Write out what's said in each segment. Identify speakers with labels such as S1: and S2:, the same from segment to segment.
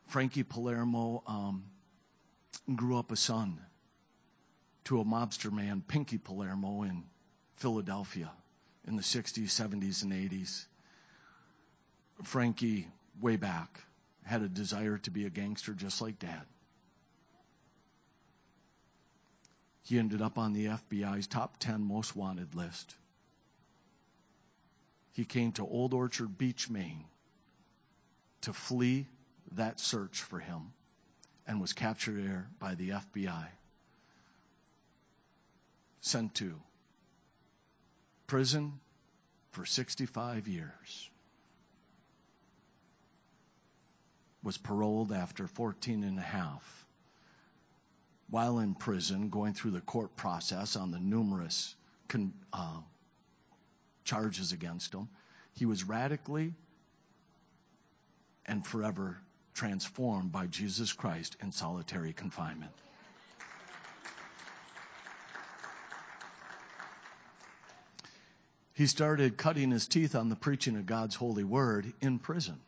S1: Frankie Palermo grew up a son to a mobster man, Pinky Palermo, in Philadelphia in the 60s, 70s, and 80s. Frankie, way back, had a desire to be a gangster just like Dad. He ended up on the FBI's top 10 most wanted list. He came to Old Orchard Beach, Maine, to flee that search for him, and was captured there by the FBI. Sent to prison for 65 years. Was paroled after 14 and a half. While in prison, going through the court process on the numerous charges against him, he was radically and forever transformed by Jesus Christ in solitary confinement. He started cutting his teeth on the preaching of God's holy word in prison.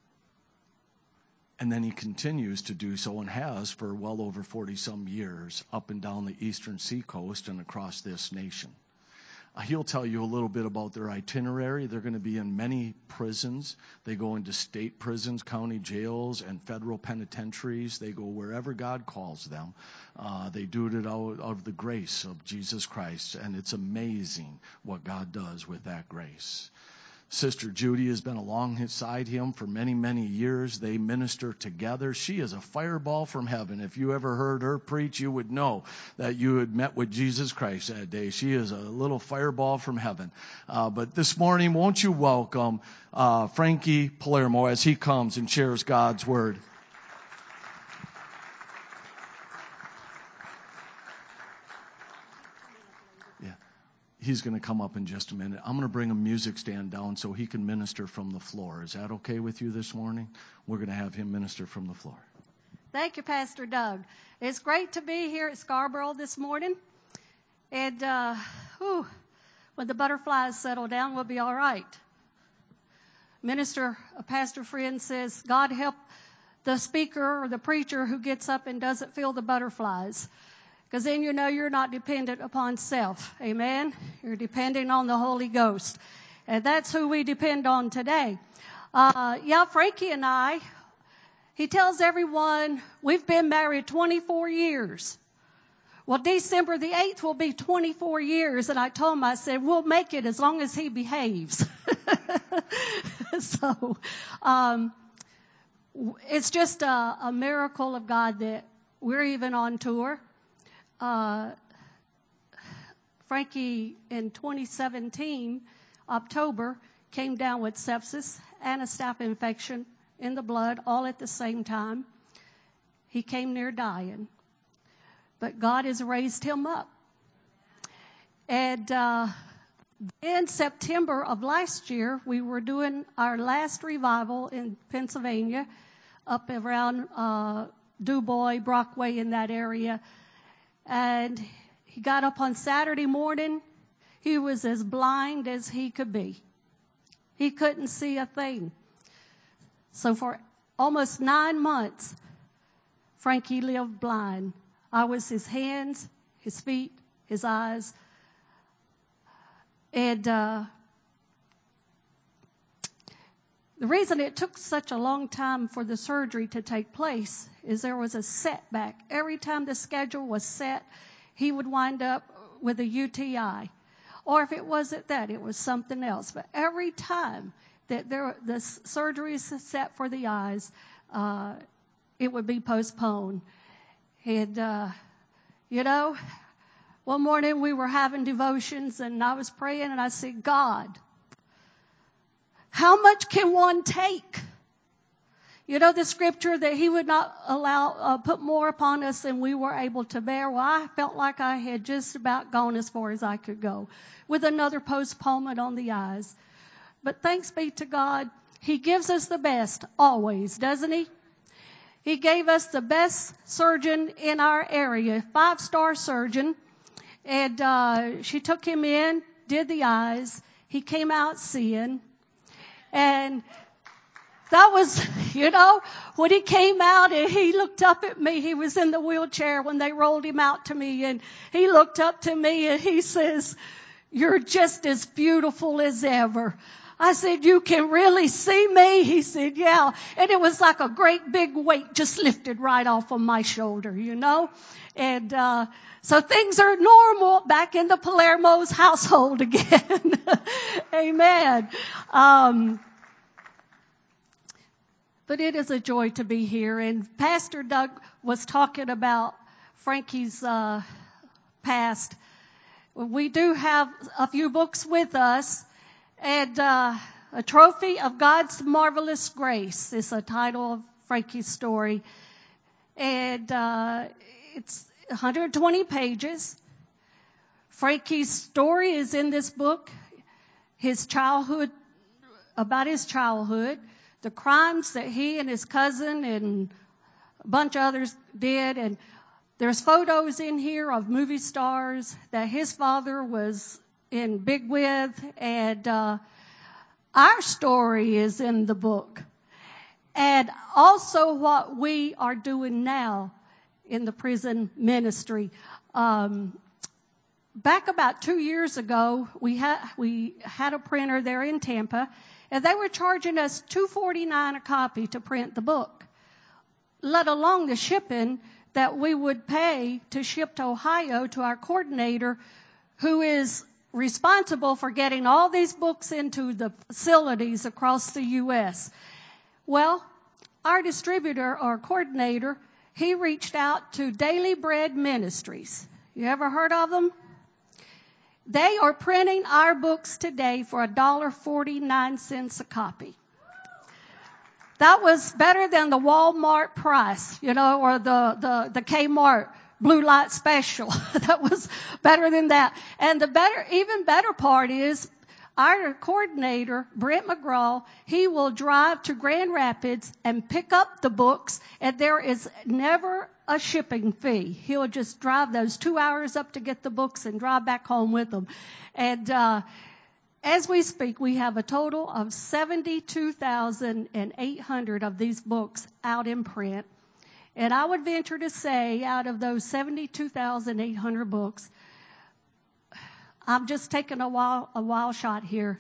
S1: And then he continues to do so and has for well over 40-some years up and down the eastern seacoast and across this nation. He'll tell you a little bit about their itinerary. They're going to be in many prisons. They go into state prisons, county jails, and federal penitentiaries. They go wherever God calls them. They do it out of the grace of Jesus Christ, and it's amazing what God does with that grace. Sister Judy has been alongside him for many, many years. They minister together. She is a fireball from heaven. If you ever heard her preach, you would know that you had met with Jesus Christ that day. She is a little fireball from heaven. But this morning, won't you welcome Frankie Palermo as he comes and shares God's word. He's going to come up in just a minute. I'm going to bring a music stand down so he can minister from the floor. Is that okay with you this morning? We're going to have him minister from the floor.
S2: Thank you, Pastor Doug. It's great to be here at Scarborough this morning. And when the butterflies settle down, we'll be all right. A pastor friend says, God help the speaker or the preacher who gets up and doesn't feel the butterflies. Because then you know you're not dependent upon self. Amen? You're depending on the Holy Ghost. And that's who we depend on today. Frankie and I, he tells everyone we've been married 24 years. Well, December the 8th will be 24 years. And I told him, I said, we'll make it as long as he behaves. So, it's just a miracle of God that we're even on tour. Frankie in 2017, October, came down with sepsis and a staph infection in the blood all at the same time. He came near dying. But God has raised him up. And in September of last year, we were doing our last revival in Pennsylvania, up around DuBois, Brockway, in that area. And he got up on Saturday morning. He was as blind as he could be. He couldn't see a thing. So for almost 9 months, Frankie lived blind. I was his hands, his feet, his eyes. And the reason it took such a long time for the surgery to take place is there was a setback. Every time the schedule was set, he would wind up with a UTI. Or if it wasn't that, it was something else. But every time that the surgery is set for the eyes, it would be postponed. And, one morning we were having devotions and I was praying and I said, God, how much can one take? You know the scripture that he would not put more upon us than we were able to bear. Well, I felt like I had just about gone as far as I could go with another postponement on the eyes. But thanks be to God, he gives us the best always, doesn't he? He gave us the best surgeon in our area, 5-star surgeon. And she took him in, did the eyes. He came out seeing. And that was, when he came out and he looked up at me, he was in the wheelchair when they rolled him out to me, and he looked up to me and he says, "You're just as beautiful as ever." I said, "You can really see me?" He said, "Yeah." And it was like a great big weight just lifted right off of my shoulder, And, so things are normal back in the Palermo's household again. Amen. But it is a joy to be here. And Pastor Doug was talking about Frankie's past. We do have a few books with us. And A Trophy of God's Marvelous Grace is the title of Frankie's story. And it's 120 pages. Frankie's story is in this book. About his childhood, the crimes that he and his cousin and a bunch of others did. And there's photos in here of movie stars that his father was in big with. And our story is in the book. And also what we are doing now in the prison ministry. Back about 2 years ago, we had a printer there in Tampa, and they were charging us $2.49 a copy to print the book, let alone the shipping that we would pay to ship to Ohio to our coordinator, who is responsible for getting all these books into the facilities across the U.S. Well, our distributor or coordinator, he reached out to Daily Bread Ministries. You ever heard of them? They are printing our books today for $1.49 a copy. That was better than the Walmart price, or the Kmart blue light special. That was better than that. And the even better part is our coordinator, Brent McGraw, he will drive to Grand Rapids and pick up the books, and there is never a shipping fee. He'll just drive those 2 hours up to get the books and drive back home with them. And as we speak, we have a total of 72,800 of these books out in print. And I would venture to say, out of those 72,800 books, I'm just taking a wild shot here.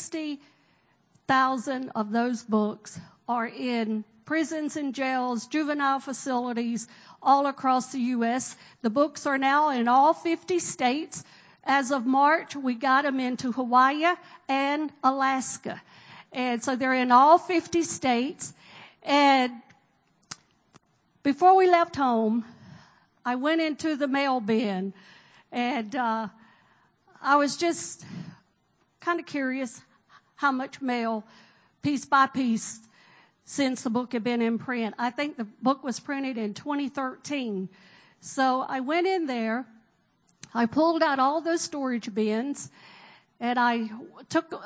S2: 60,000 of those books are in prisons and jails, juvenile facilities, all across the U.S. The books are now in all 50 states. As of March, we got them into Hawaii and Alaska. And so they're in all 50 states. And before we left home, I went into the mail bin, and I was just kind of curious how much mail, piece by piece, since the book had been in print. I think the book was printed in 2013. So I went in there, I pulled out all those storage bins, and I took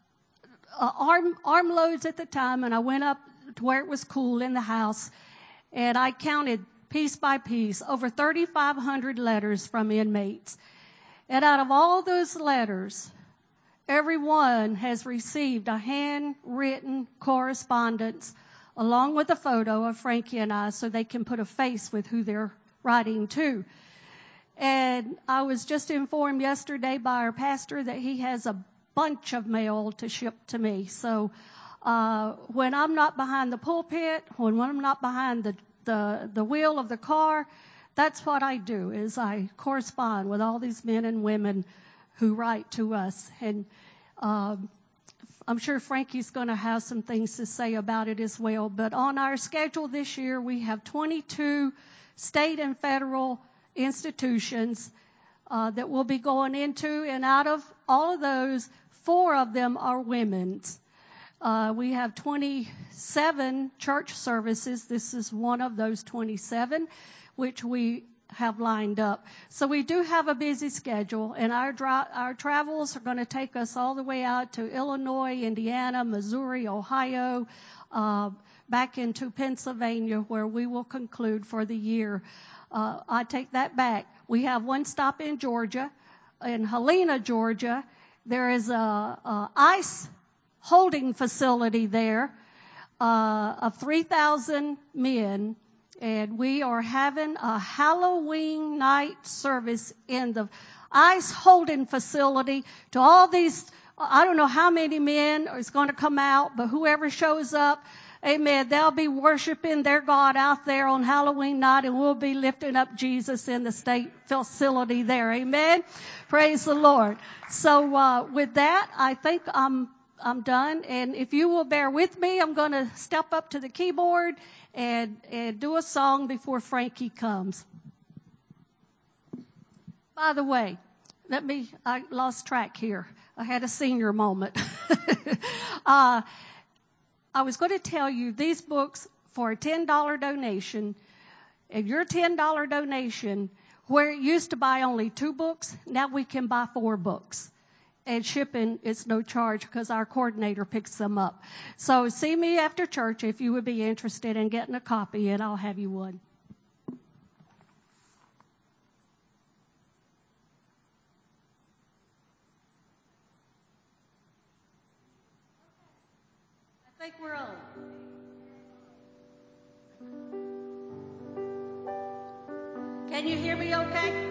S2: armloads at the time, and I went up to where it was cool in the house, and I counted piece by piece over 3,500 letters from inmates. And out of all those letters, everyone has received a handwritten correspondence along with a photo of Frankie and I, so they can put a face with who they're writing to. And I was just informed yesterday by our pastor that he has a bunch of mail to ship to me. So when I'm not behind the pulpit, when I'm not behind the wheel of the car, that's what I do, is I correspond with all these men and women who write to us. And I'm sure Frankie's going to have some things to say about it as well. But on our schedule this year, we have 22 state and federal institutions that we'll be going into. And out of all of those, 4 of them are women's. We have 27 church services. This is one of those 27, which we have lined up. So we do have a busy schedule, and our travels are going to take us all the way out to Illinois, Indiana, Missouri, Ohio, back into Pennsylvania, where we will conclude for the year. I take that back. We have one stop in Georgia. In Helena, Georgia, there is a ICE holding facility there. of 3,000 men, and we are having a Halloween night service in the ice holding facility. To all these, I don't know how many men is going to come out, but whoever shows up, amen, they'll be worshiping their God out there on Halloween night, and we'll be lifting up Jesus in the state facility there. Amen. Praise the Lord. So with that, I think I'm done. And if you will bear with me, I'm going to step up to the keyboard and do a song before Frankie comes. By the way, I lost track here. I had a senior moment. I was going to tell you these books for a $10 donation, and your $10 donation, where it used to buy only 2 books, now we can buy 4 books. And shipping is no charge because our coordinator picks them up. So see me after church if you would be interested in getting a copy, and I'll have you one. I think we're on. Can you hear me okay?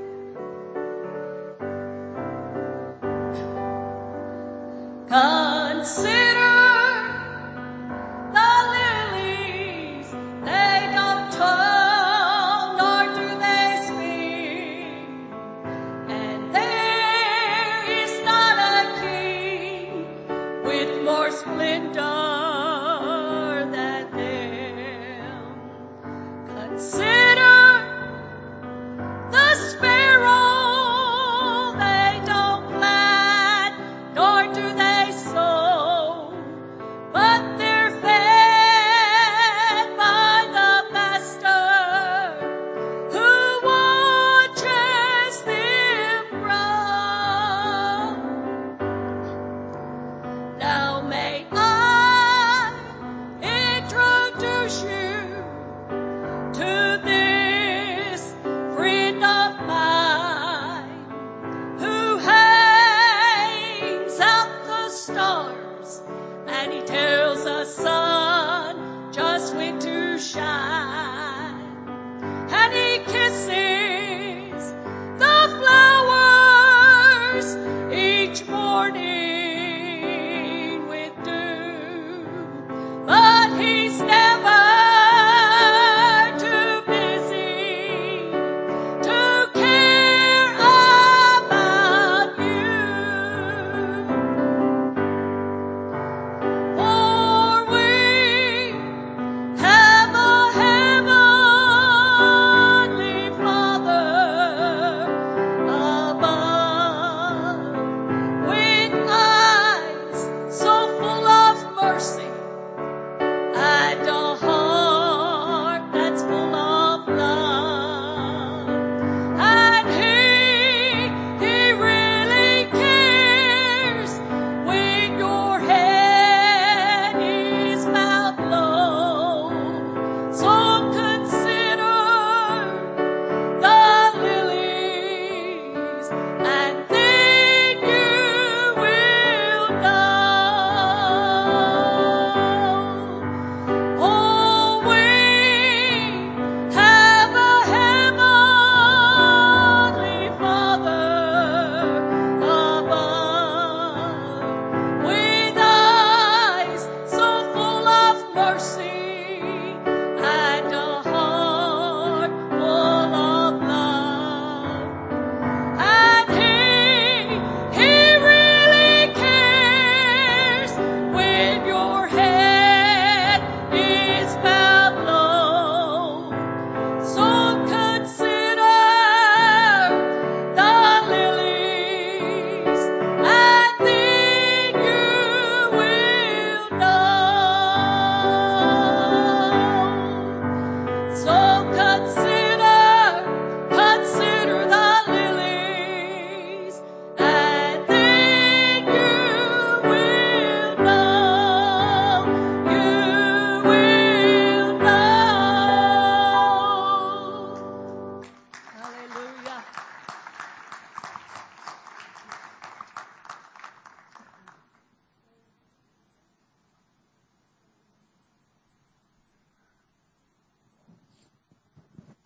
S2: Consider the lilies, they don't toil, nor do they spin. And there is not a king with more splendor than them. Consider the sparrow, they don't plant, nor do they sow, but they're fed by the Master who watches them grow. Now may I introduce you to this friend of mine who hangs out the stars, and he tells the sun just when to shine, and he kisses the flowers each morning with dew, but he's never too busy to care about you. For we have a heavenly Father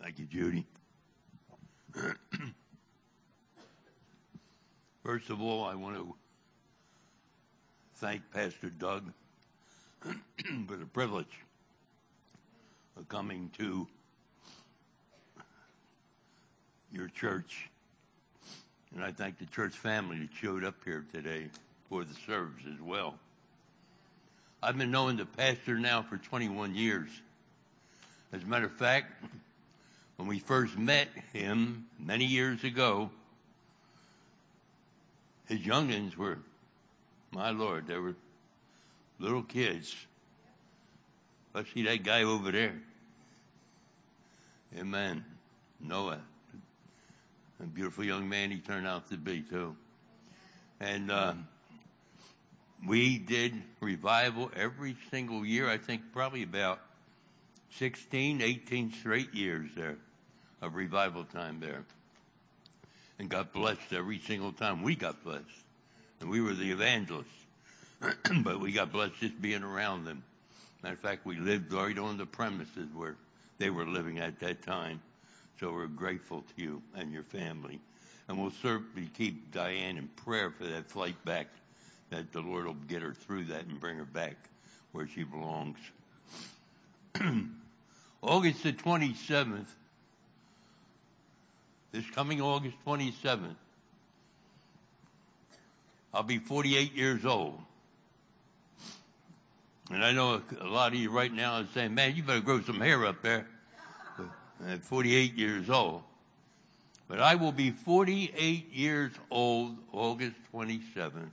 S3: Thank you, Judy. First of all, I want to thank Pastor Doug for the privilege of coming to your church. And I thank the church family that showed up here today for the service as well. I've been knowing the pastor now for 21 years. As a matter of fact, when we first met him many years ago, his youngins were, my Lord, they were little kids. Let's see that guy over there. Amen. Noah. A beautiful young man he turned out to be, too. And we did revival every single year, I think probably about 16, 18 straight years there of revival time there. And got blessed every single time. We got blessed. And we were the evangelists. But we got blessed just being around them. Matter of fact, we lived right on the premises where they were living at that time. So we're grateful to you and your family. And we'll certainly keep Diane in prayer for that flight back, that the Lord will get her through that and bring her back where she belongs. August the 27th, this coming August 27th, I'll be 48 years old. And I know a lot of you right now are saying, man, you better grow some hair up there at 48 years old. But I will be 48 years old August 27th.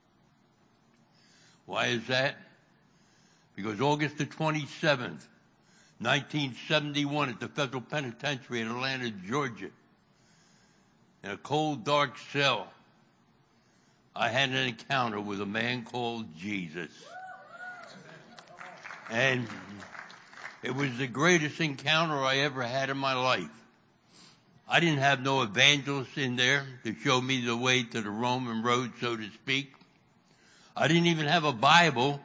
S3: Why is that? Because August the 27th, 1971, at the Federal Penitentiary in Atlanta, Georgia, in a cold, dark cell, I had an encounter with a man called Jesus. And it was the greatest encounter I ever had in my life. I didn't have no evangelist in there to show me the way to the Roman road, so to speak. I didn't even have a Bible.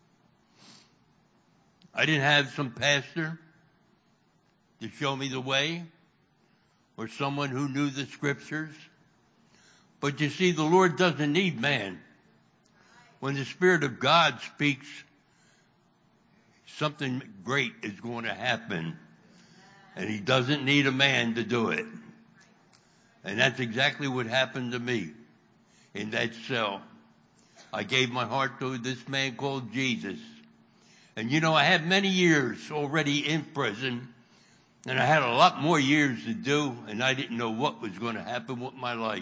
S3: I didn't have some pastor to show me the way or someone who knew the scriptures. But you see, the Lord doesn't need man. When the Spirit of God speaks, something great is going to happen. And he doesn't need a man to do it. And that's exactly what happened to me in that cell. I gave my heart to this man called Jesus. And you know, I had many years already in prison, and I had a lot more years to do, and I didn't know what was going to happen with my life.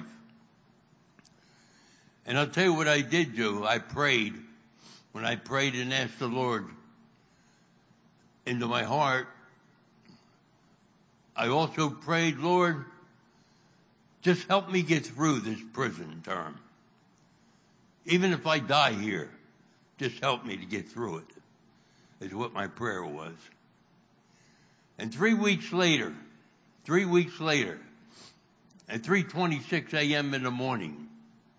S3: And I'll tell you what I did do. I prayed. When I prayed and asked the Lord into my heart, I also prayed, Lord, just help me get through this prison term. Even if I die here, just help me to get through it, is what my prayer was. And 3 weeks later, at 3:26 a.m. in the morning,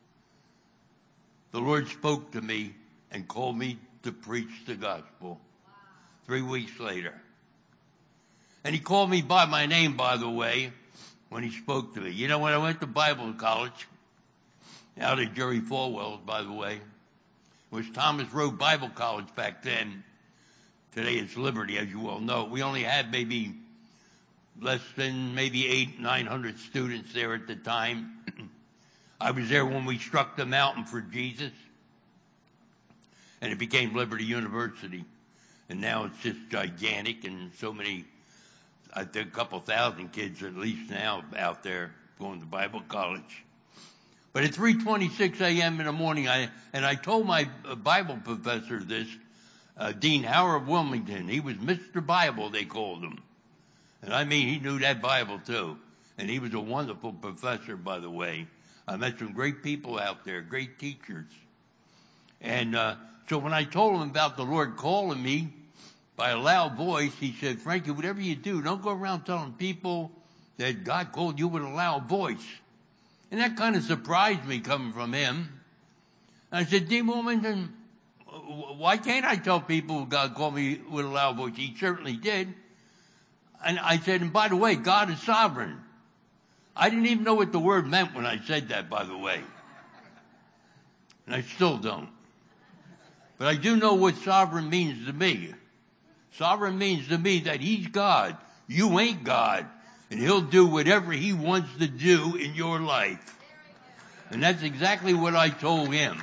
S3: the Lord spoke to me and called me to preach the gospel. 3 weeks later. And he called me by my name, by the way, when he spoke to me. You know, when I went to Bible college, out at Jerry Falwell's, by the way, it was Thomas Road Bible College back then. Today it's Liberty, as you well know. We only had maybe less than maybe 900 students there at the time. I was there when we struck the mountain for Jesus, and it became Liberty University. And now it's just gigantic, and so many, I think a couple thousand kids at least now out there going to Bible college. But at 3:26 a.m. in the morning, I told my Bible professor this, Dean Howard Wilmington. He was Mr. Bible, they called him. And I mean, he knew that Bible too. And he was a wonderful professor, by the way. I met some great people out there, great teachers. And so when I told him about the Lord calling me by a loud voice, he said, Frankie, whatever you do, don't go around telling people that God called you with a loud voice. And that kind of surprised me coming from him. And I said, Dean Wilmington, why can't I tell people God called me with a loud voice? He certainly did. And I said, and by the way, God is sovereign. I didn't even know what the word meant when I said that, by the way. And I still don't. But I do know what sovereign means to me. Sovereign means to me that he's God. You ain't God. And he'll do whatever he wants to do in your life. And that's exactly what I told him.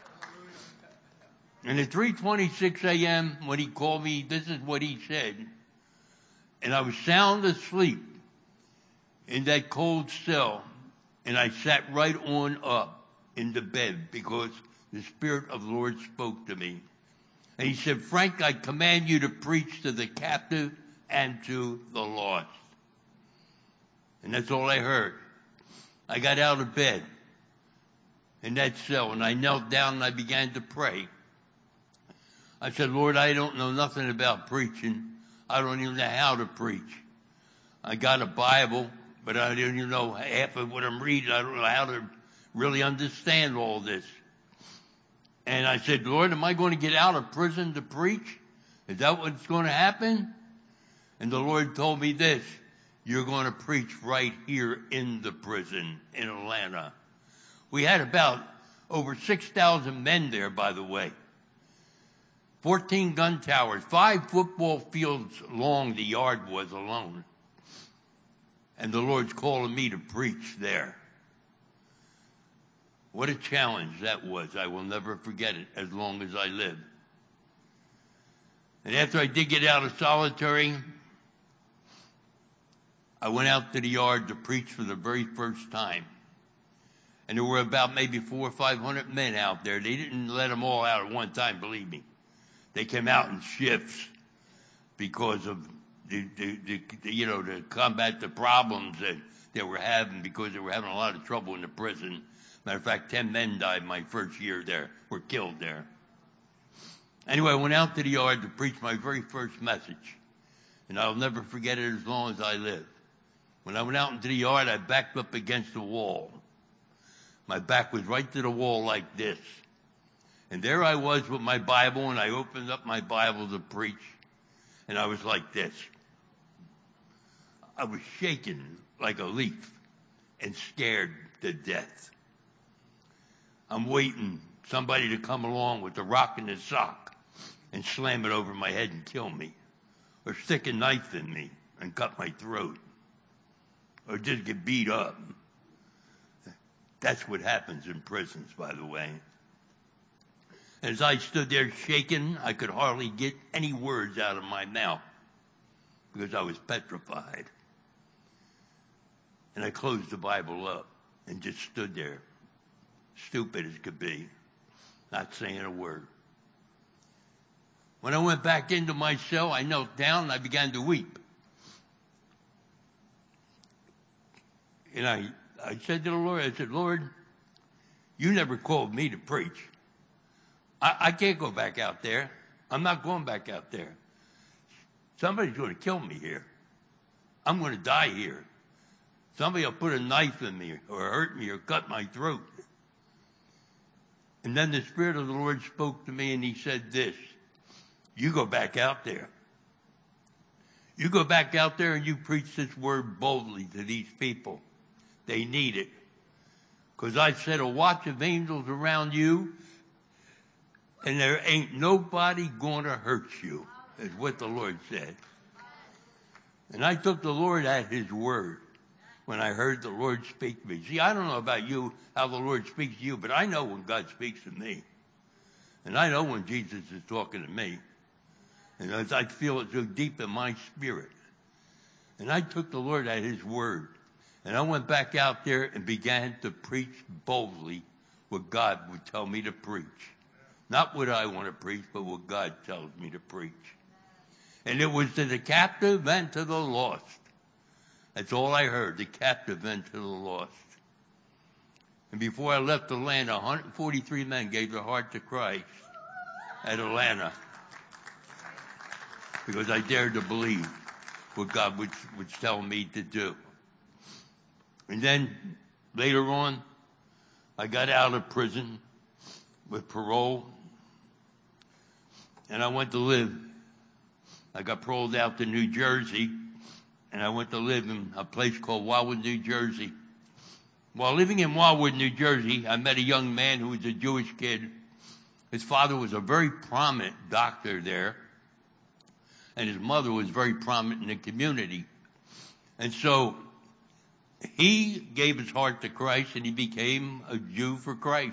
S3: And at 3:26 a.m. when he called me, this is what he said. And I was sound asleep in that cold cell. And I sat right on up in the bed because the Spirit of the Lord spoke to me. And he said, Frank, I command you to preach to the captive and to the lost. And that's all I heard. I got out of bed in that cell and I knelt down and I began to pray. I said, Lord, I don't know nothing about preaching. I don't even know how to preach. I got a Bible, but I don't even know half of what I'm reading. I don't know how to really understand all this. And I said, Lord, am I going to get out of prison to preach? Is that what's going to happen? And the Lord told me this, you're going to preach right here in the prison in Atlanta. We had about over 6,000 men there, by the way. 14 gun towers, 5 football fields long the yard was alone. And the Lord's calling me to preach there. What a challenge that was. I will never forget it as long as I live. And after I did get out of solitary, I went out to the yard to preach for the very first time. And there were about maybe 400 or 500 men out there. They didn't let them all out at one time, believe me. They came out in shifts because of to combat the problems that they were having because they were having a lot of trouble in the prison. Matter of fact, 10 men died my first year there, were killed there. Anyway, I went out to the yard to preach my very first message. And I'll never forget it as long as I live. When I went out into the yard, I backed up against the wall. My back was right to the wall like this. And there I was with my Bible, and I opened up my Bible to preach, and I was like this. I was shaking like a leaf and scared to death. I'm waiting somebody to come along with a rock and a sock and slam it over my head and kill me, or stick a knife in me and cut my throat, or just get beat up. That's what happens in prisons, by the way. As I stood there shaking, I could hardly get any words out of my mouth because I was petrified. And I closed the Bible up and just stood there, stupid as could be, not saying a word. When I went back into my cell, I knelt down and I began to weep. And I said to the Lord, I said, Lord, you never called me to preach. I can't go back out there. I'm not going back out there. Somebody's going to kill me here. I'm going to die here. Somebody will put a knife in me or hurt me or cut my throat. And then the Spirit of the Lord spoke to me and he said this, you go back out there. You go back out there and you preach this word boldly to these people. They need it. Because I set a watch of angels around you, and there ain't nobody going to hurt you, is what the Lord said. And I took the Lord at his word when I heard the Lord speak to me. See, I don't know about you, how the Lord speaks to you, but I know when God speaks to me. And I know when Jesus is talking to me. And as I feel it so deep in my spirit. And I took the Lord at his word. And I went back out there and began to preach boldly what God would tell me to preach. Not what I want to preach, but what God tells me to preach. And it was to the captive and to the lost. That's all I heard, the captive and to the lost. And before I left Atlanta, 143 men gave their heart to Christ at Atlanta. Because I dared to believe what God was telling me to do. And then later on, I got out of prison with parole. And I went to live. I got paroled out to New Jersey and I went to live in a place called Wildwood, New Jersey. While living in Wildwood, New Jersey, I met a young man who was a Jewish kid. His father was a very prominent doctor there, and his mother was very prominent in the community. And so he gave his heart to Christ, and he became a Jew for Christ.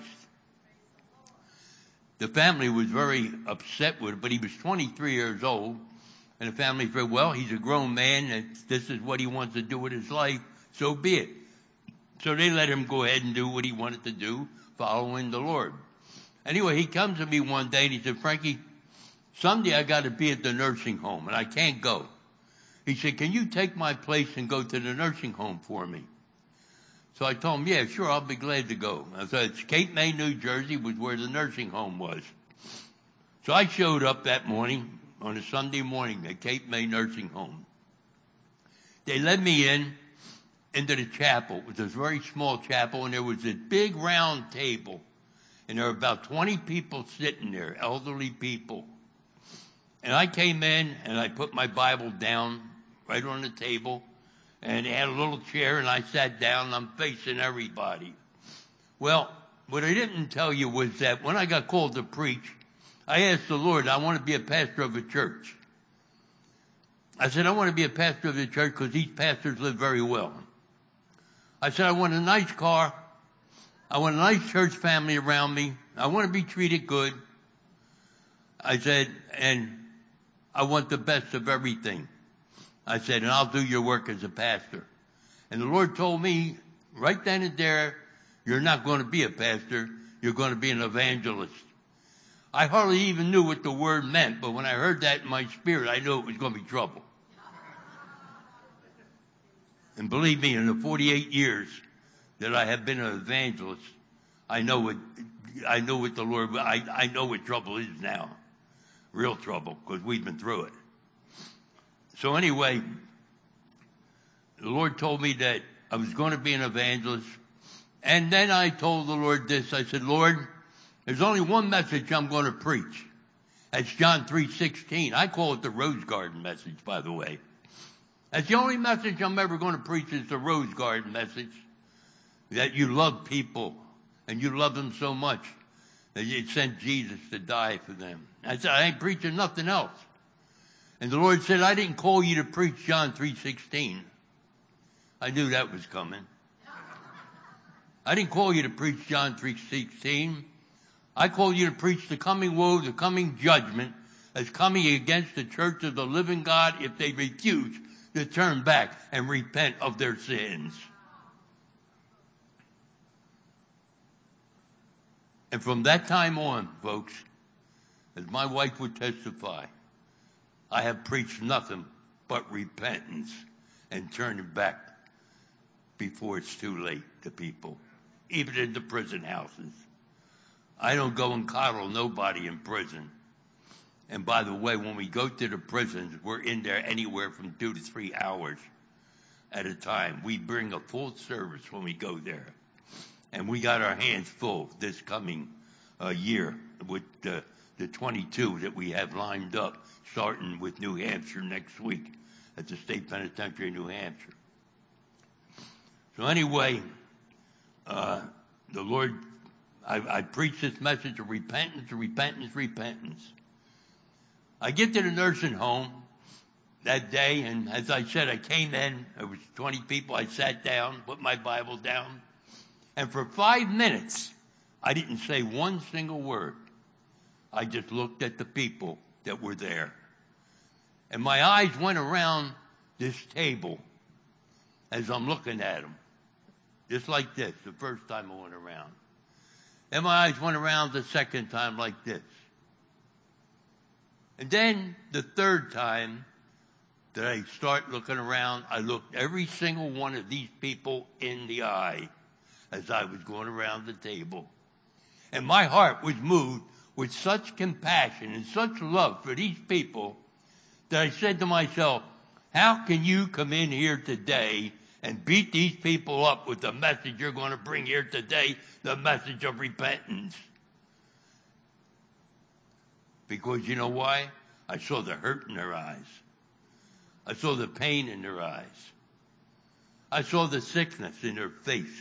S3: The family was very upset with it, but he was 23 years old, and the family said, well, he's a grown man, and this is what he wants to do with his life, so be it. So they let him go ahead and do what he wanted to do, following the Lord. Anyway, he comes to me one day, and he said, Frankie, Sunday I got to be at the nursing home, and I can't go. He said, can you take my place and go to the nursing home for me? So I told him, yeah, sure, I'll be glad to go. I said, it's Cape May, New Jersey, was where the nursing home was. So I showed up that morning, on a Sunday morning, at Cape May Nursing Home. They led me into the chapel. It was this very small chapel, and there was this big round table, and there were about 20 people sitting there, elderly people. And I came in, and I put my Bible down right on the table, and they had a little chair, and I sat down, and I'm facing everybody. Well, what I didn't tell you was that when I got called to preach, I asked the Lord, I want to be a pastor of a church. I said, I want to be a pastor of the church because these pastors live very well. I said, I want a nice car. I want a nice church family around me. I want to be treated good. I said, and I want the best of everything. I said, and I'll do your work as a pastor. And the Lord told me right then and there, you're not going to be a pastor. You're going to be an evangelist. I hardly even knew what the word meant, but when I heard that in my spirit, I knew it was going to be trouble. And believe me, in the 48 years that I have been an evangelist, I know what the Lord, I know what trouble is now. Real trouble, because we've been through it. So anyway, the Lord told me that I was going to be an evangelist. And then I told the Lord this. I said, Lord, there's only one message I'm going to preach. That's John 3:16. I call it the Rose Garden message, by the way. That's the only message I'm ever going to preach is the Rose Garden message. That you love people, and you love them so much that you sent Jesus to die for them. I said, I ain't preaching nothing else. And the Lord said, I didn't call you to preach John 3:16. I knew that was coming. I didn't call you to preach John 3:16. I called you to preach the coming woe, the coming judgment that's coming against the church of the living God if they refuse to turn back and repent of their sins. And from that time on, folks, as my wife would testify, I have preached nothing but repentance and turning back before it's too late to people, even in the prison houses. I don't go and coddle nobody in prison. And by the way, when we go to the prisons, we're in there anywhere from 2 to 3 hours at a time. We bring a full service when we go there. And we got our hands full this coming year with the 22 that we have lined up, starting with New Hampshire next week at the State Penitentiary in New Hampshire. So anyway, the Lord, I preach this message of repentance, repentance, repentance. I get to the nursing home that day, and as I said, I came in, there was 20 people, I sat down, put my Bible down, and for 5 minutes, I didn't say one single word. I just looked at the people that were there. And my eyes went around this table as I'm looking at them. Just like this, the first time I went around. And my eyes went around the second time like this. And then the third time that I start looking around, I looked every single one of these people in the eye as I was going around the table. And my heart was moved with such compassion and such love for these people that I said to myself, how can you come in here today and beat these people up with the message you're going to bring here today, the message of repentance? Because you know why? I saw the hurt in their eyes. I saw the pain in their eyes. I saw the sickness in their face.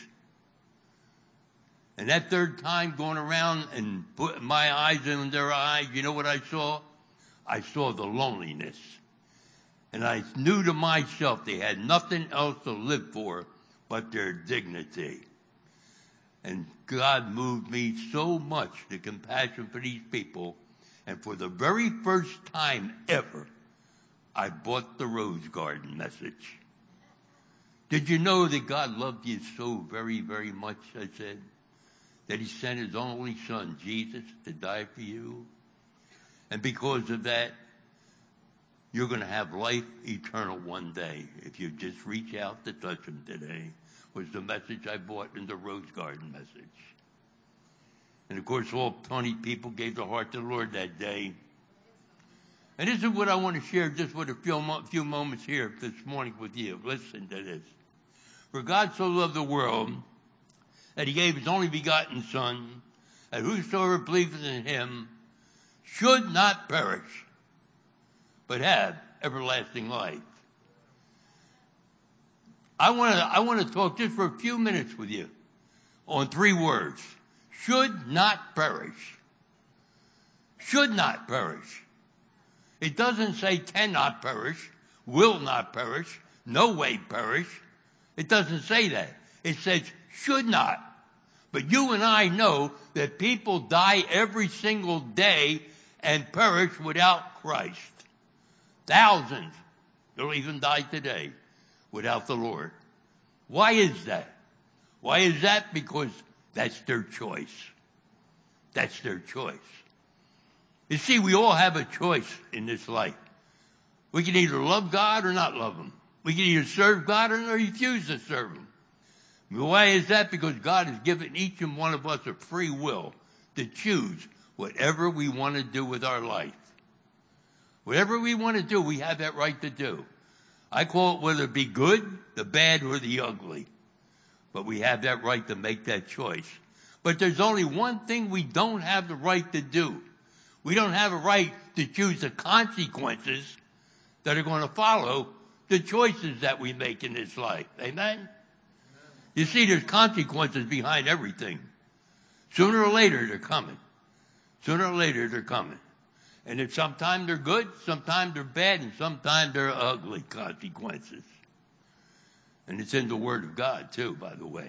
S3: And that third time going around and putting my eyes in their eyes, you know what I saw? I saw the loneliness. And I knew to myself they had nothing else to live for but their dignity. And God moved me so much to compassion for these people. And for the very first time ever, I bought the Rose Garden message. Did you know that God loved you so very, very much, I said, that he sent his only son, Jesus, to die for you? And because of that, you're going to have life eternal one day if you just reach out to touch him today, was the message I bought in the Rose Garden message. And of course, all 20 people gave their heart to the Lord that day. And this is what I want to share just with a few moments here this morning with you. Listen to this. For God so loved the world that he gave his only begotten Son, that whosoever believes in him should not perish, but have everlasting life. I want to talk just for a few minutes with you on 3 words. Should not perish. Should not perish. It doesn't say cannot perish, will not perish, no way perish. It doesn't say that. It says should not. But you and I know that people die every single day and perish without Christ. Thousands will even die today without the Lord. Why is that? Why is that? Because that's their choice. That's their choice. You see, we all have a choice in this life. We can either love God or not love him. We can either serve God or refuse to serve him. Why is that? Because God has given each and one of us a free will to choose whatever we want to do with our life. Whatever we want to do, we have that right to do. I call it whether it be good, the bad, or the ugly. But we have that right to make that choice. But there's only one thing we don't have the right to do. We don't have a right to choose the consequences that are going to follow the choices that we make in this life. Amen? You see, there's consequences behind everything. Sooner or later, they're coming. Sooner or later, they're coming. And then sometimes they're good, sometimes they're bad, and sometimes they're ugly consequences. And it's in the Word of God, too, by the way.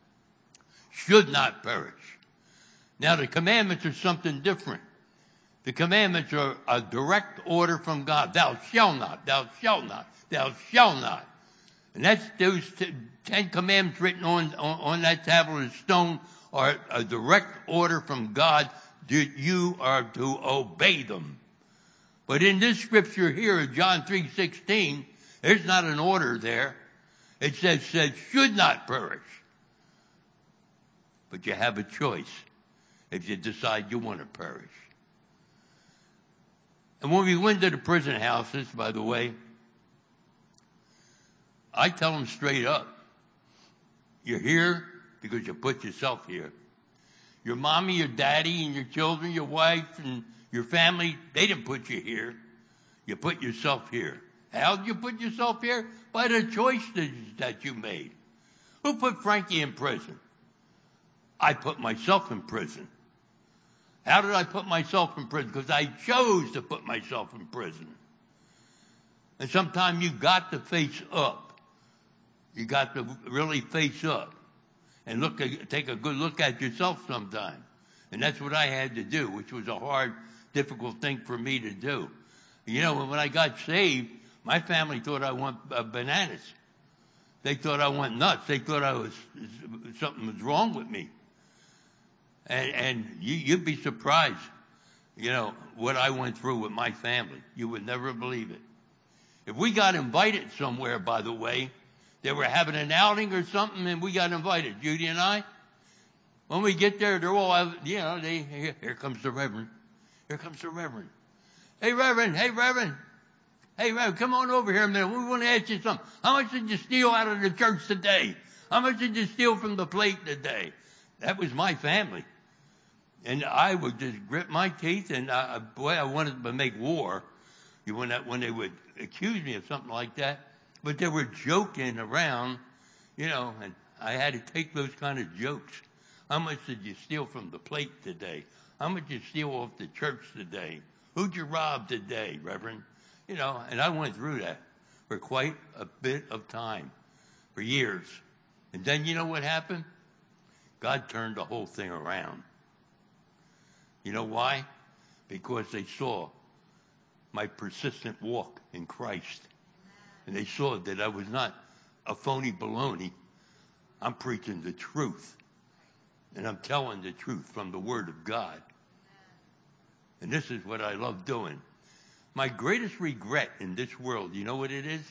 S3: Should not perish. Now, the commandments are something different. The commandments are a direct order from God. Thou shalt not, thou shalt not, thou shalt not. And that's those 10 commandments written on that tablet of stone are a direct order from God. You are to obey them. But in this scripture here, John 3:16, there's not an order there. It says should not perish. But you have a choice if you decide you want to perish. And when we went to the prison houses, by the way, I tell them straight up, you're here because you put yourself here. Your mommy, your daddy, and your children, your wife, and your family, they didn't put you here. You put yourself here. How did you put yourself here? By the choices that you made. Who put Frankie in prison? I put myself in prison. How did I put myself in prison? Because I chose to put myself in prison. And sometimes you've got to face up. You got to really face up and take a good look at yourself sometime. And that's what I had to do, which was a hard, difficult thing for me to do. You know, when I got saved, my family thought I want bananas. They thought I went nuts. They thought something was wrong with me. And you'd be surprised, you know, what I went through with my family. You would never believe it. If we got invited somewhere, by the way, they were having an outing or something, and we got invited, Judy and I. When we get there, they're all, you know, here comes the Reverend. Here comes the Reverend. Hey, Reverend. Hey, Reverend. Hey, Reverend, come on over here a minute. We want to ask you something. How much did you steal out of the church today? How much did you steal from the plate today? That was my family. And I would just grit my teeth, and boy, I wanted to make war. when they would accuse me of something like that, but they were joking around, and I had to take those kind of jokes. How much did you steal from the plate today? How much did you steal off the church today? Who'd you rob today, Reverend? And I went through that for quite a bit of time, for years. And then you know what happened? God turned the whole thing around. You know why? Because they saw my persistent walk in Christ. And they saw that I was not a phony baloney. I'm preaching the truth. And I'm telling the truth from the Word of God. And this is what I love doing. My greatest regret in this world, you know what it is?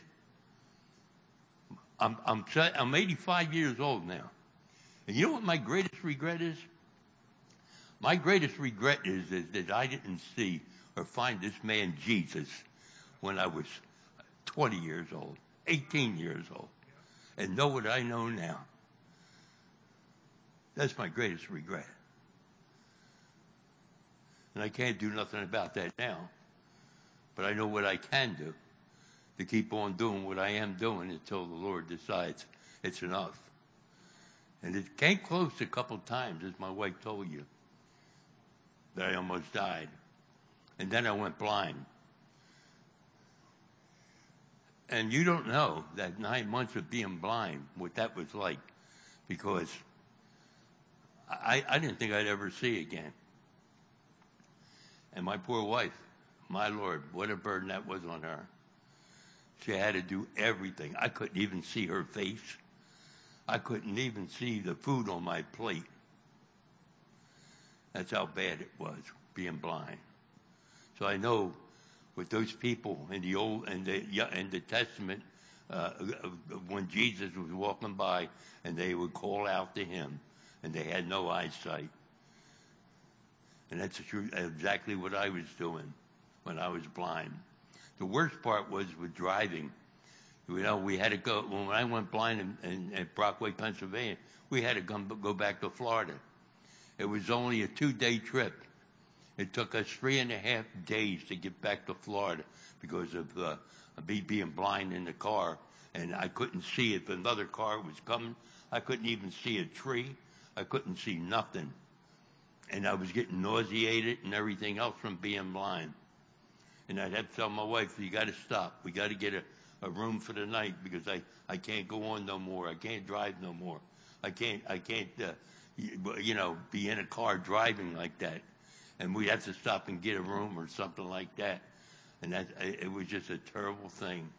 S3: I'm 85 years old now. And you know what my greatest regret is? My greatest regret is that I didn't see or find this man Jesus when I was 20 years old, 18 years old, and know what I know now. That's my greatest regret. And I can't do nothing about that now. But I know what I can do to keep on doing what I am doing until the Lord decides it's enough. And it came close a couple times, as my wife told you, that I almost died. And then I went blind. And you don't know that 9 months of being blind, what that was like, because I didn't think I'd ever see again. And my poor wife, my Lord, what a burden that was on her. She had to do everything. I couldn't even see her face. I couldn't even see the food on my plate. That's how bad it was, being blind. So I know with those people in the Old and the Testament, when Jesus was walking by and they would call out to him and they had no eyesight. And that's exactly what I was doing when I was blind. The worst part was with driving. We had to go, when I went blind in Brockway, Pennsylvania, we had to go back to Florida. It was only a 2-day trip. It took us 3.5 days to get back to Florida because of me being blind in the car. And I couldn't see if another car was coming. I couldn't even see a tree. I couldn't see nothing. And I was getting nauseated and everything else from being blind. And I'd have to tell my wife, you got to stop. We got to get a room for the night because I can't go on no more. I can't drive no more. I can't be in a car driving like that. And we'd have to stop and get a room or something like that. And it was just a terrible thing.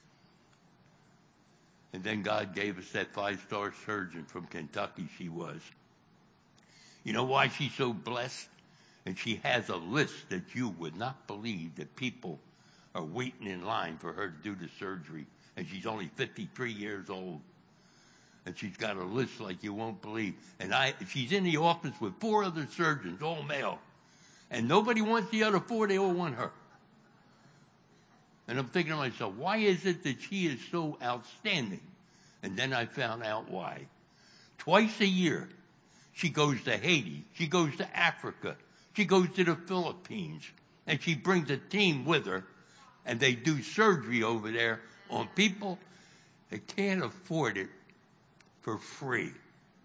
S3: And then God gave us that 5-star surgeon from Kentucky she was. You know why she's so blessed? And she has a list that you would not believe that people are waiting in line for her to do the surgery. And she's only 53 years old. And she's got a list like you won't believe. And she's in the office with 4 other surgeons, all male. And nobody wants the other 4, they all want her. And I'm thinking to myself, why is it that she is so outstanding? And then I found out why. Twice a year, she goes to Haiti, she goes to Africa, she goes to the Philippines, and she brings a team with her, and they do surgery over there on people that can't afford it for free.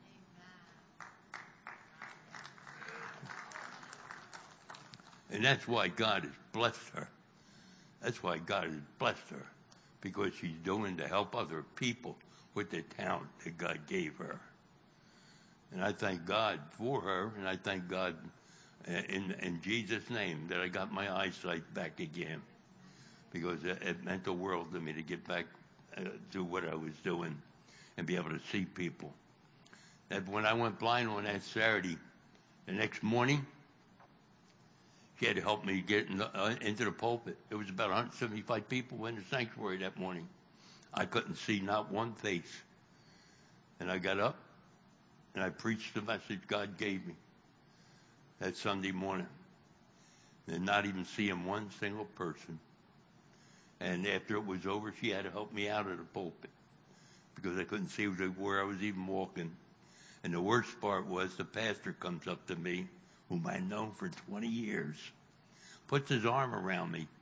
S3: And that's why God has blessed her. That's why God has blessed her, because she's doing to help other people with the talent that God gave her. And I thank God for her, and I thank God in Jesus' name that I got my eyesight back again, because it meant the world to me to get back to what I was doing and be able to see people. That when I went blind on that Saturday, the next morning, she had to help me get into the pulpit. There was about 175 people in the sanctuary that morning. I couldn't see not one face. And I got up and I preached the message God gave me that Sunday morning. And not even seeing one single person. And after it was over, she had to help me out of the pulpit because I couldn't see where I was even walking. And the worst part was the pastor comes up to me, whom I'd known for 20 years, puts his arm around me,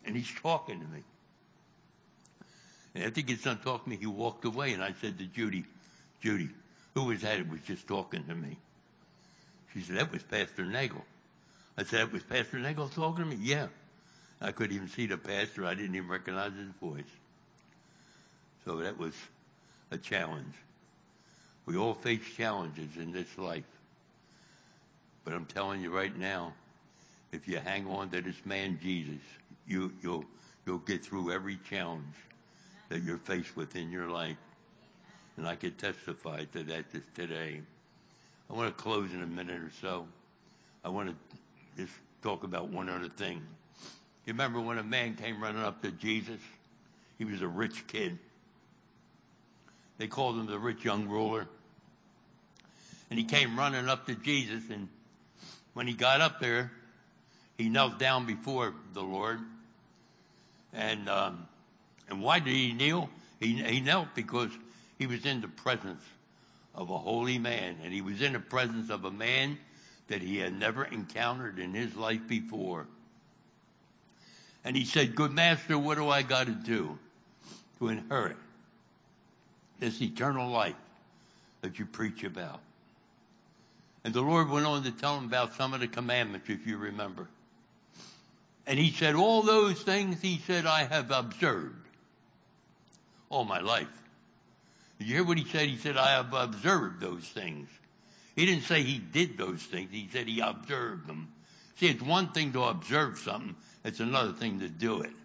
S3: And he's talking to me. And after he gets done talking to me, he walked away. And I said to Judy, who was that? It was just talking to me. She said, that was Pastor Nagel. I said, that was Pastor Nagel talking to me? Yeah. I couldn't even see the pastor. I didn't even recognize his voice. So that was a challenge. We all face challenges in this life. But I'm telling you right now, if you hang on to this man Jesus, you'll get through every challenge that you're faced with in your life. And I can testify to that today. I want to close in a minute or so. I want to just talk about one other thing. You remember when a man came running up to Jesus? He was a rich kid. They called him the rich young ruler. And he came running up to Jesus, and when he got up there, he knelt down before the Lord. And why did he kneel? He knelt because he was in the presence of a holy man, and he was in the presence of a man that he had never encountered in his life before. And he said, good master, what do I got to do to inherit this eternal life that you preach about? And the Lord went on to tell him about some of the commandments, if you remember. And he said, all those things, he said, I have observed all my life. Did you hear what he said? He said, I have observed those things. He didn't say he did those things. He said he observed them. See, it's one thing to observe something. It's another thing to do it.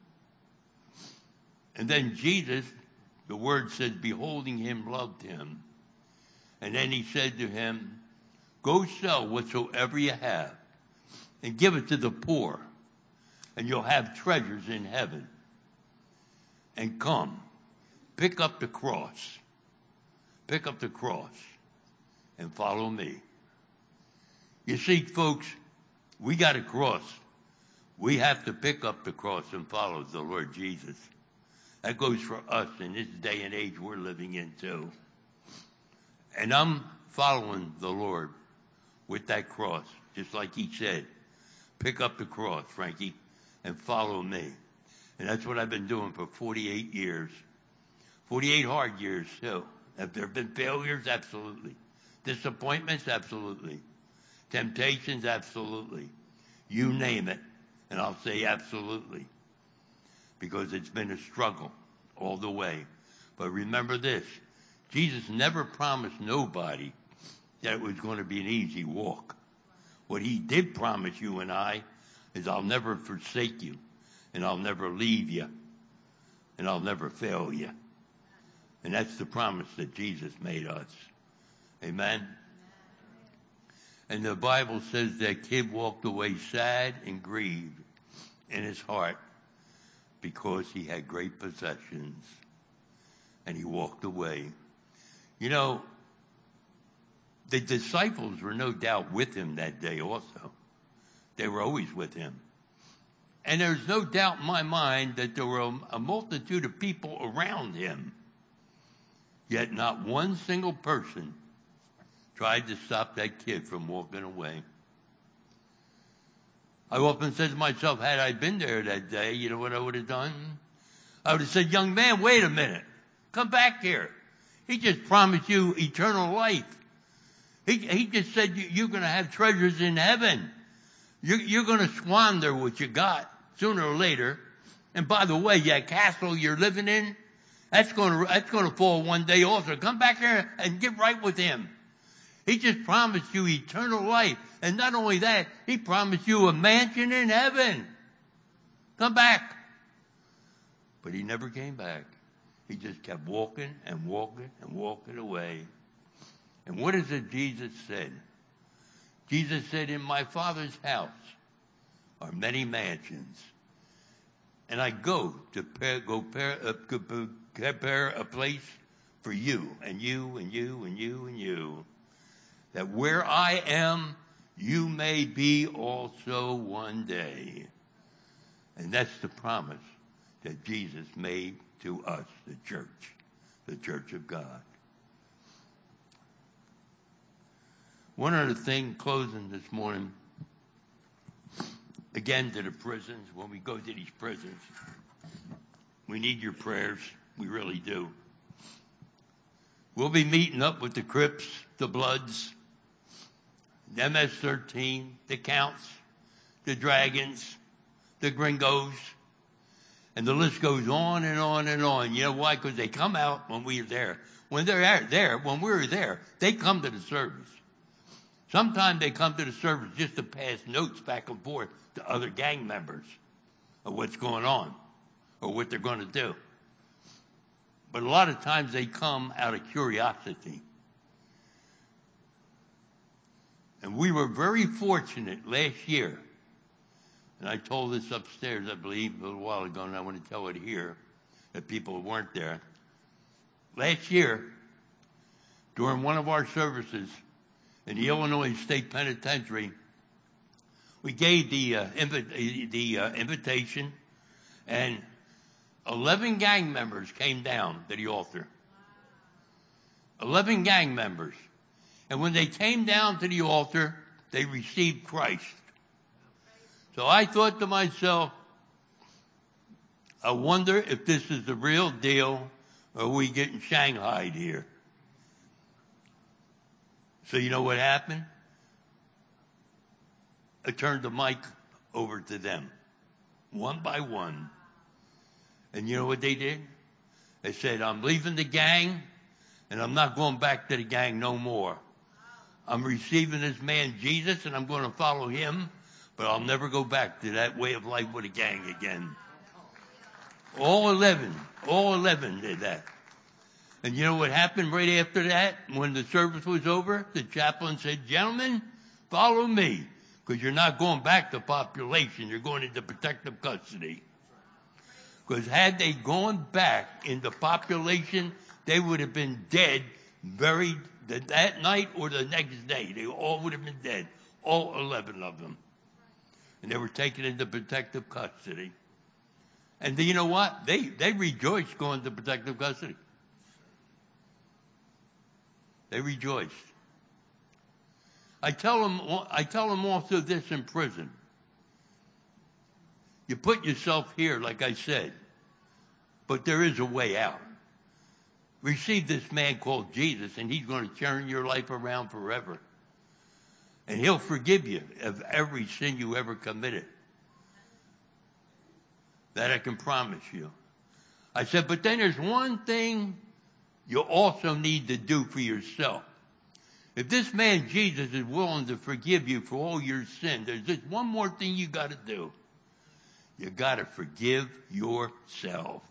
S3: And then Jesus, the word says, beholding him, loved him. And then he said to him, go sell whatsoever you have and give it to the poor, and you'll have treasures in heaven. And come, pick up the cross. Pick up the cross and follow me. You see, folks, we got a cross. We have to pick up the cross and follow the Lord Jesus. That goes for us in this day and age we're living in too. And I'm following the Lord with that cross, just like he said. Pick up the cross, Frankie, and follow me. And that's what I've been doing for 48 years. 48 hard years too. Have there been failures? Absolutely. Disappointments? Absolutely. Temptations? Absolutely. You name it, and I'll say absolutely. Because it's been a struggle all the way. But remember this, Jesus never promised nobody that it was going to be an easy walk. What he did promise you and I is I'll never forsake you, and I'll never leave you, and I'll never fail you. And that's the promise that Jesus made us. Amen? And the Bible says that kid walked away sad and grieved in his heart because he had great possessions. And he walked away. You know, the disciples were no doubt with him that day also. They were always with him. And there's no doubt in my mind that there were a multitude of people around him. Yet not one single person tried to stop that kid from walking away. I often said to myself, had I been there that day, you know what I would have done? I would have said, young man, wait a minute. Come back here. He just promised you eternal life. He just said you're going to have treasures in heaven. You're going to squander what you got sooner or later. And by the way, that castle you're living in, that's going to fall one day also. Come back here and get right with him. He just promised you eternal life. And not only that, he promised you a mansion in heaven. Come back. But he never came back. He just kept walking and walking and walking away. And what is it Jesus said? Jesus said, in my Father's house are many mansions. And I go to prepare a place for you and you and you and you and you. That where I am, you may be also one day. And that's the promise that Jesus made to us, the Church of God. One other thing, closing this morning. again to the prisons, when we go to these prisons, we need your prayers. We really do. We'll be meeting up with the Crips, the Bloods, the MS-13, the Counts, the Dragons, the Gringos, and the list goes on and on and on. You know why? Because they come out when we are there. When they're there, when we're there, they come to the service. Sometimes they come to the service just to pass notes back and forth to other gang members of what's going on or what they're going to do. But a lot of times they come out of curiosity. And we were very fortunate last year, and I told this upstairs, I believe, a little while ago, and I want to tell it here, if people weren't there. Last year, during one of our services in the Illinois State Penitentiary, we gave the invitation, and 11 gang members came down to the altar. 11 gang members. And when they came down to the altar, they received Christ. So I thought to myself, I wonder if this is the real deal, or are we getting shanghaied here? So you know what happened? I turned the mic over to them, one by one. And you know what they did? They said, I'm leaving the gang, and I'm not going back to the gang no more. I'm receiving this man Jesus, and I'm going to follow him, but I'll never go back to that way of life with a gang again. All 11 did that. And you know what happened right after that? When the service was over, the chaplain said, gentlemen, follow me, because you're not going back to population. You're going into protective custody. Because had they gone back into population, they would have been dead that night or the next day. They all would have been dead, all 11 of them. And they were taken into protective custody. And you know what? They rejoiced going to protective custody. They rejoiced. I tell them also this in prison. You put yourself here, like I said, but there is a way out. Receive this man called Jesus, and he's going to turn your life around forever. And he'll forgive you of every sin you ever committed. That I can promise you. I said, but then there's one thing you also need to do for yourself. If this man Jesus is willing to forgive you for all your sin, there's just one more thing you got to do. You got to forgive yourself.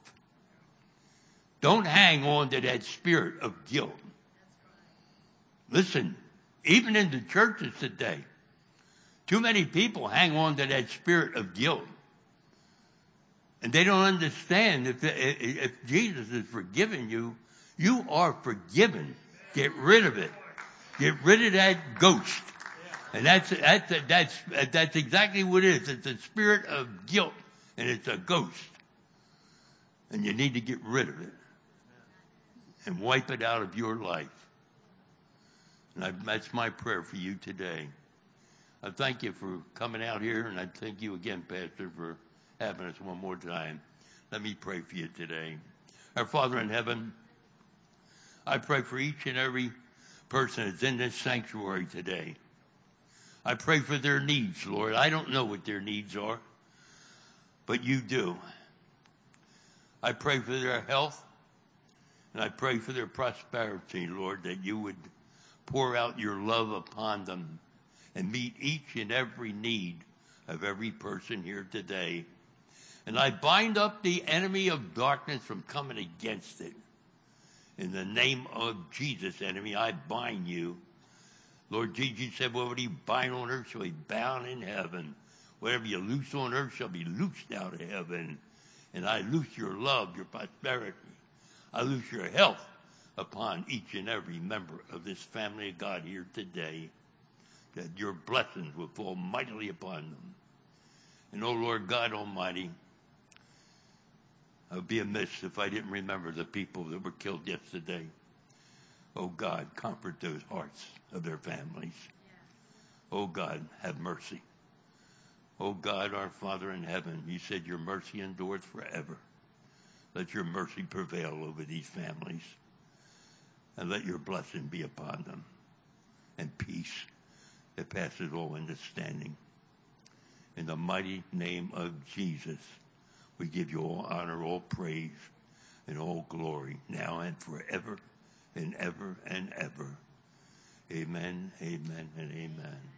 S3: Don't hang on to that spirit of guilt. Listen, even in the churches today, too many people hang on to that spirit of guilt. And they don't understand if Jesus is forgiving you, you are forgiven. Get rid of it. Get rid of that ghost. And that's exactly what it is. It's a spirit of guilt, and it's a ghost. And you need to get rid of it and wipe it out of your life. And that's my prayer for you today. I thank you for coming out here, and I thank you again, Pastor, for having us one more time. Let me pray for you today. Our Father in heaven, I pray for each and every person that's in this sanctuary today. I pray for their needs, Lord. I don't know what their needs are, but you do. I pray for their health, and I pray for their prosperity, Lord, that you would pour out your love upon them and meet each and every need of every person here today. And I bind up the enemy of darkness from coming against it. In the name of Jesus, enemy, I bind you. Lord Jesus, you said, whatever you bind on earth shall be bound in heaven. Whatever you loose on earth shall be loosed out of heaven. And I loose your love, your prosperity. I loose your health upon each and every member of this family of God here today. That your blessings will fall mightily upon them. And, oh, Lord God Almighty, I would be amiss if I didn't remember the people that were killed yesterday. Oh, God, comfort those hearts of their families. Oh, God, have mercy. Oh God, our Father in heaven, you said your mercy endures forever. Let your mercy prevail over these families, and let your blessing be upon them, and peace that passes all understanding. In the mighty name of Jesus, we give you all honor, all praise, and all glory, now and forever and ever and ever. Amen, amen, and amen.